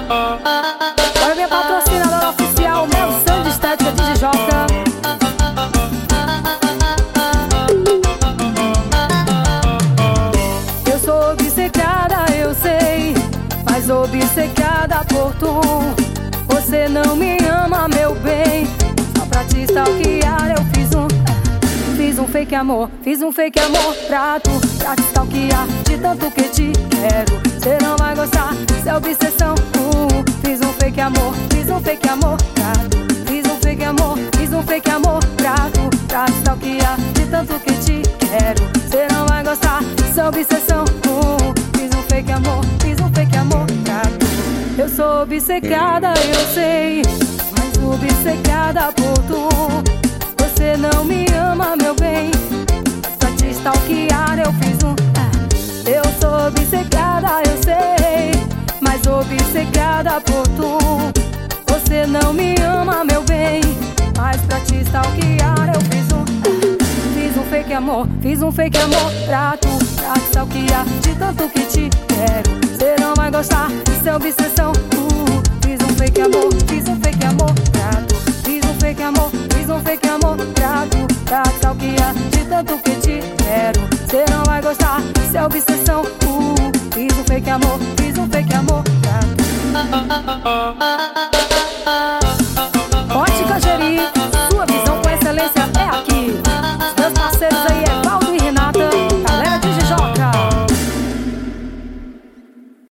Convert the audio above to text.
Olha minha patrocinadora oficial, Mel Sandy Estética de Jijoca. Eu sou obcecada, eu sei, mas obcecada por tu. Você não me ama, meu bem, só pra te stalkear eu fiz um fake amor, fiz um fake amor pra tu, pra te stalkear, de tanto que te quero. Cê não vai gostar, isso é obsessão. Fiz um fake amor, fiz um fake amor pra tu, fiz um fake amor, fiz um fake amor pra tu, pra te stalkear, de tanto que te quero. Cê não vai gostar, isso é obsessão. Fiz um fake amor, fiz um fake amor pra tu. Eu sou obcecada, eu sei, mas obcecada por tu. Você não me ama, meu bem, só te stalkear eu fiz um. Eu sou obcecada, eu sei, mas obcecada por tu. Você não me ama, meu bem, mas pra te stalkear eu fiz um. Fiz um fake amor, fiz um fake amor pra tu, pra te stalkear, de tanto que te quero. Cê não vai gostar, isso é obsessão. Fiz um fake amor, fiz um fake amor pra tu, fiz um fake amor, fiz um fake amor pra tu, pra te stalkear, de tanto que te quero. Cê não vai gostar, isso é obsessão. Fiz um fake amor, fiz um fake amor pra tu.